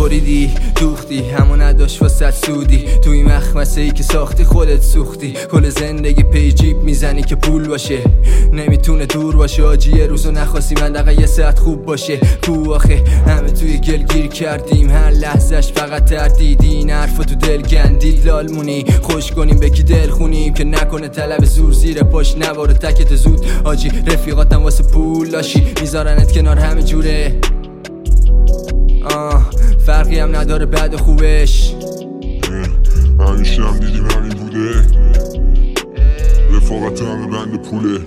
بریدی دوختی همون نداشت واسه سودی توی مخمسه ای که ساختی خودت سوختی کل زندگی پی جیب میزنی که پول باشه نمیتونه دور باشه آجی یه روزو نخواستی من دقیقه یه ساعت خوب باشه کو آخه همه توی گل گیر کردیم هر لحظهش فقط تردیدی این حرفا تو دل گندید لالمونی خوش کنیم به کی دل خونیم که نکنه طلب زور زیر پاش نباره تکت زود آجی رفیقاتم واسه پول لاشی میذارنت کنار همه جوره فرقی هم نداره بعد خوبش همیشه هم دیدیم همین بوده رفاقت همه بند پوله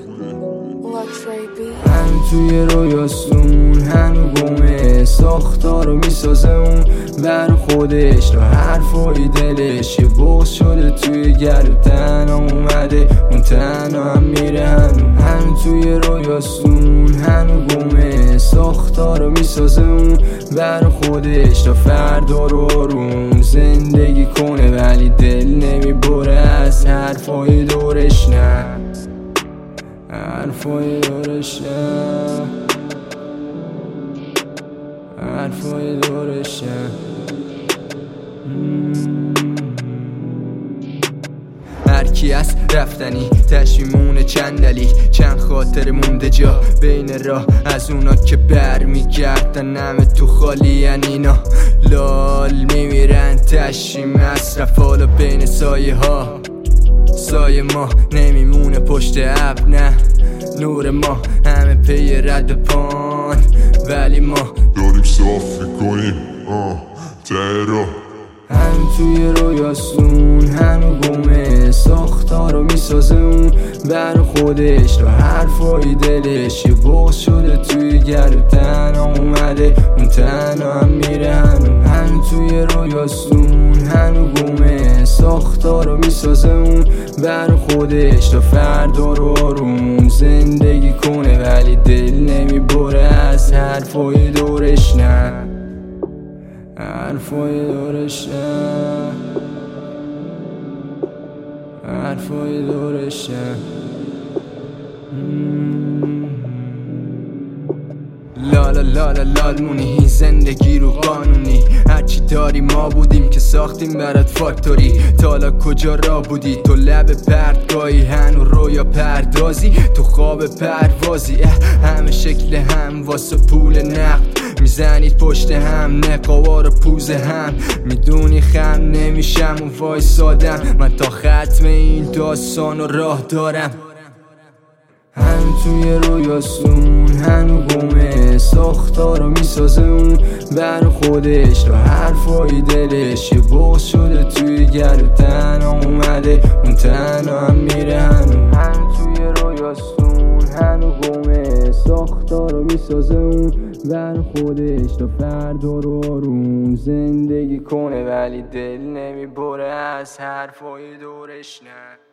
هم توی رویاستون هنو گمه ساختارو میسازه اون بر خودش تا حرفای دلش یه بغض شده توی گلو تنها اومده اون تنها هم میره هم توی رویاستون هنو گمه ساختارو میسازه اون بر خودش تا فردا رو آروم زندگی کنه ولی دل نمیبره از حرفای دورش نه حرفای دورش نه حرفای دورش نه هرکی از رفتنی تشمیمونه چند دلیل چند خاطر مونده جا بین راه از اونا که بر میگردن همه تو خالی اینا لال میمیرن تشی مصرف حالا بین سایه ها سایه ما نمیمونه پشت ابر نه نور ما همه پی رد پان ولی ما داریم صاف میکنیم ته راه هم توی رویاستون همه گمه ساختارو میسازه اون بر خودش تا حرفای دلش یه بغض شده توی گلو تنها اومده اون تنها هم میره هم توی رویاستون همه گمه ساختارو میسازه اون بر خودش تا فردا رو آروم زندگی کنه ولی دل نمیبره از حرفای دورش نه حرفای دورش نه حرفای دورش نه لالا لالا لالمونی زندگی رو قانونی هرچی داری ما بودیم که ساختیم برات فاکتوری تالا کجا را بودی تو لب پرتگاهی هنو رویا پردازی تو خواب پروازی همه شکل هم واسه پول نقد میزنید پشت هم نقاوار پوزه هم میدونی خم نمیشم و وای سادم من تا ختم این داستان و راه دارم هم توی رویاستون هنو گمه ساختارو میسازه اون بر خودش تا حرفای دلش یه بغض شده توی گلو تنها اومده اون تنها هم میره هم توی رویاستون هنو گمه ساختارو میسازه اون بر خودش تا فردا رو آروم زندگی کنه ولی دل نمیبره از حرفای دورش نه